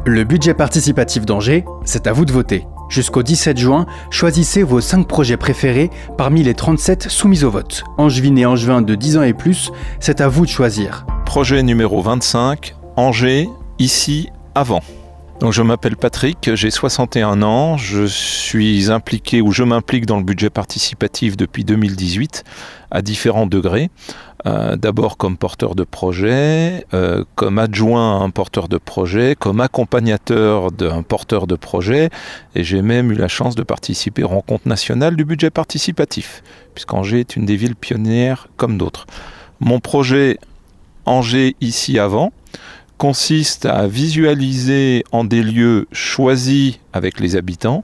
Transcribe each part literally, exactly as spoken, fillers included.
Le budget participatif d'Angers, c'est à vous de voter. Jusqu'au dix-sept juin, choisissez vos cinq projets préférés parmi les trente-sept soumis au vote. Angevines et Angevins de dix ans et plus, c'est à vous de choisir. Projet numéro vingt-cinq, Angers, ici, avant. Donc je m'appelle Patrick, j'ai soixante et un ans, je suis impliqué ou je m'implique dans le budget participatif depuis deux mille dix-huit à différents degrés. Euh, d'abord comme porteur de projet, euh, comme adjoint à un porteur de projet, comme accompagnateur d'un porteur de projet, et j'ai même eu la chance de participer aux rencontres nationales du budget participatif, puisqu'Angers est une des villes pionnières comme d'autres. Mon projet Angers ici avant consiste à visualiser en des lieux choisis avec les habitants,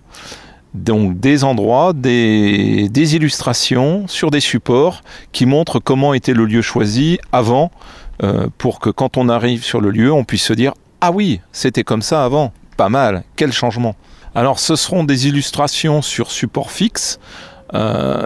donc des endroits, des, des illustrations sur des supports qui montrent comment était le lieu choisi avant, euh, pour que quand on arrive sur le lieu, on puisse se dire « Ah oui, c'était comme ça avant, pas mal, quel changement !» Alors ce seront des illustrations sur support fixe, Euh,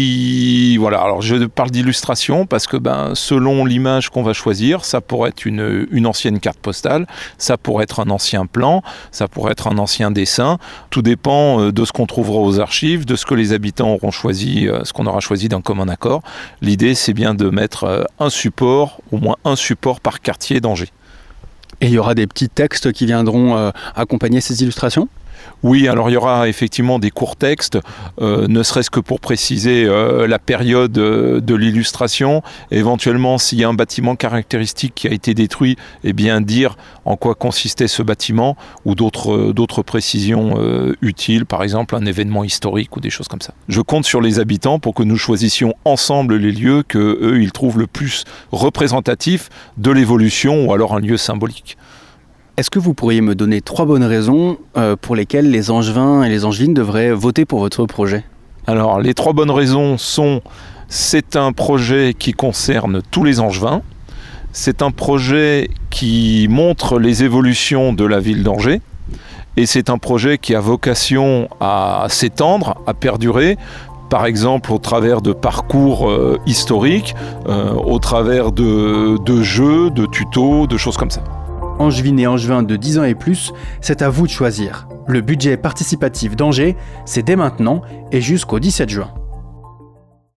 qui voilà, alors je parle d'illustration parce que ben, selon l'image qu'on va choisir, ça pourrait être une, une ancienne carte postale, ça pourrait être un ancien plan, ça pourrait être un ancien dessin, tout dépend de ce qu'on trouvera aux archives, de ce que les habitants auront choisi, ce qu'on aura choisi d'un commun accord. L'idée c'est bien de mettre un support, au moins un support par quartier d'Angers. Et il y aura des petits textes qui viendront euh, accompagner ces illustrations ? Oui, alors il y aura effectivement des courts textes, euh, ne serait-ce que pour préciser euh, la période euh, de l'illustration. Éventuellement, s'il y a un bâtiment caractéristique qui a été détruit, eh bien dire en quoi consistait ce bâtiment ou d'autres, euh, d'autres précisions euh, utiles, par exemple un événement historique ou des choses comme ça. Je compte sur les habitants pour que nous choisissions ensemble les lieux que eux ils trouvent le plus représentatifs de l'évolution ou alors un lieu symbolique. Est-ce que vous pourriez me donner trois bonnes raisons euh, pour lesquelles les Angevins et les Angevines devraient voter pour votre projet ? Alors, les trois bonnes raisons sont: c'est un projet qui concerne tous les Angevins, c'est un projet qui montre les évolutions de la ville d'Angers, et c'est un projet qui a vocation à s'étendre, à perdurer, par exemple au travers de parcours euh, historiques, euh, au travers de, de jeux, de tutos, de choses comme ça. Angevines et Angevins de dix ans et plus, c'est à vous de choisir. Le budget participatif d'Angers, c'est dès maintenant et jusqu'au dix-sept juin.